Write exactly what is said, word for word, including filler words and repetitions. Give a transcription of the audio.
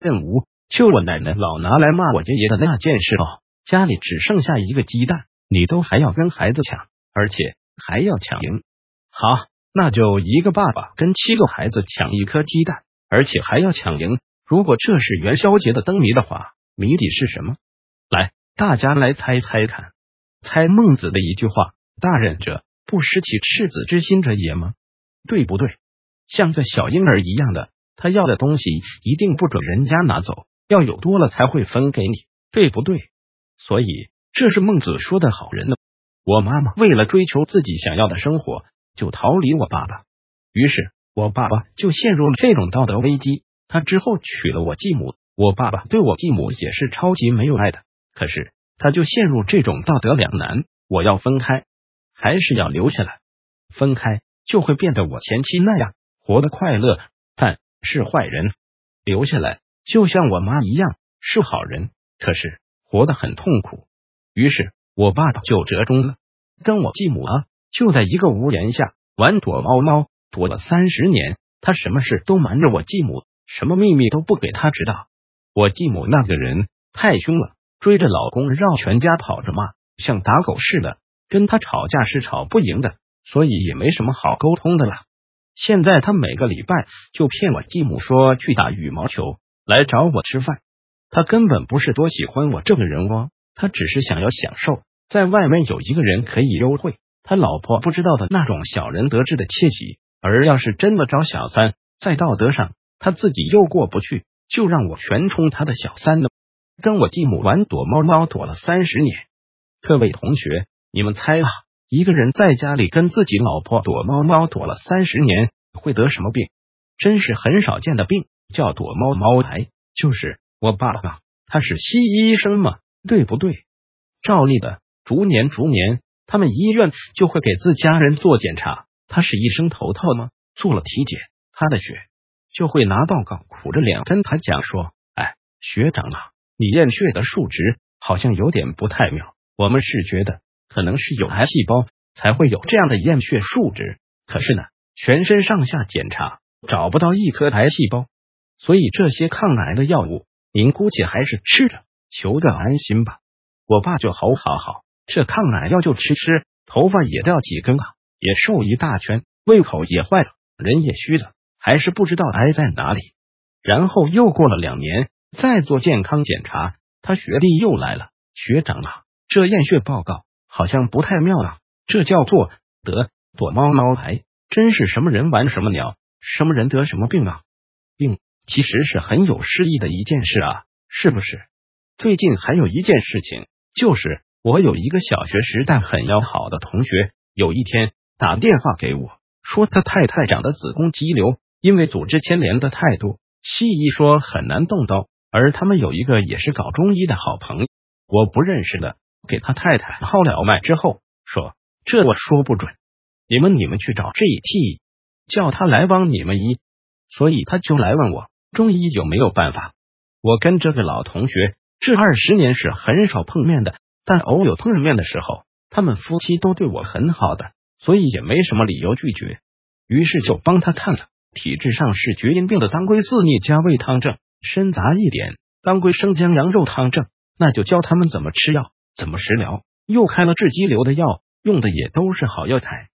任无，就我奶奶老拿来骂我爷爷的那件事哦，家里只剩下一个鸡蛋，你都还要跟孩子抢，而且还要抢赢。好，那就一个爸爸跟七个孩子抢一颗鸡蛋，而且还要抢赢。如果这是元宵节的灯谜的话，谜底是什么？来，大家来猜猜看，猜孟子的一句话：大任者，不失其赤子之心者也吗？对不对？像个小婴儿一样的，他要的东西一定不准人家拿走，要有多了才会分给你，对不对？所以这是孟子说的好人呢。我妈妈为了追求自己想要的生活，就逃离我爸爸，于是我爸爸就陷入了这种道德危机。他之后娶了我继母，我爸爸对我继母也是超级没有爱的，可是他就陷入这种道德两难，我要分开还是要留下来？分开就会变得我前妻那样活得快乐，但是坏人；留下来就像我妈一样是好人，可是活得很痛苦。于是我爸爸就折中了，跟我继母啊就在一个屋檐下玩躲猫猫，躲了三十年，他什么事都瞒着我继母，什么秘密都不给他知道。我继母那个人太凶了，追着老公绕全家跑着骂，像打狗似的，跟他吵架是吵不赢的，所以也没什么好沟通的了。现在他每个礼拜就骗我继母说去打羽毛球，来找我吃饭。他根本不是多喜欢我这个人哦，他只是想要享受在外面有一个人可以幽会他老婆不知道的那种小人得志的窃喜。而要是真的找小三，在道德上他自己又过不去，就让我全充他的小三呢。跟我继母玩躲猫猫躲了三十年。各位同学，你们猜啊，一个人在家里跟自己老婆躲猫猫躲了三十年，会得什么病？真是很少见的病，叫躲猫猫癌。就是我爸爸，他是西医生嘛，对不对？照例的，逐年逐年，他们医院就会给自家人做检查。他是医生头套吗？做了体检，他的血就会拿报告苦着脸跟他讲说：哎，学长啊，你验血的数值好像有点不太妙，我们是觉得可能是有癌细胞才会有这样的验血数值，可是呢，全身上下检查找不到一颗癌细胞，所以这些抗癌的药物您估计还是吃着，求个安心吧。我爸就好好好，这抗癌药就吃吃，头发也掉几根啊，也瘦一大圈，胃口也坏了，人也虚了，还是不知道癌在哪里。然后又过了两年，再做健康检查，他学弟又来了，学长啊，这验血报告好像不太妙啊，这叫做得躲猫猫癌，真是什么人玩什么鸟，什么人得什么病啊。病其实是很有诗意的一件事啊，是不是？最近还有一件事情，就是我有一个小学时代很要好的同学，有一天打电话给我，说他太太长的子宫肌瘤，因为组织牵连的太多，西医说很难动刀，而他们有一个也是搞中医的好朋友，我不认识的，给他太太号了脉之后说，这我说不准，你们你们去找 G T， 叫他来帮你们医。所以他就来问我中医有没有办法。我跟这个老同学这二十年是很少碰面的，但偶有碰面的时候，他们夫妻都对我很好的，所以也没什么理由拒绝。于是就帮他看了，体质上是厥阴病的当归四逆加味汤症，深杂一点当归生姜羊肉汤症，那就教他们怎么吃药，怎么食疗，又开了治肌瘤的药，用的也都是好药材。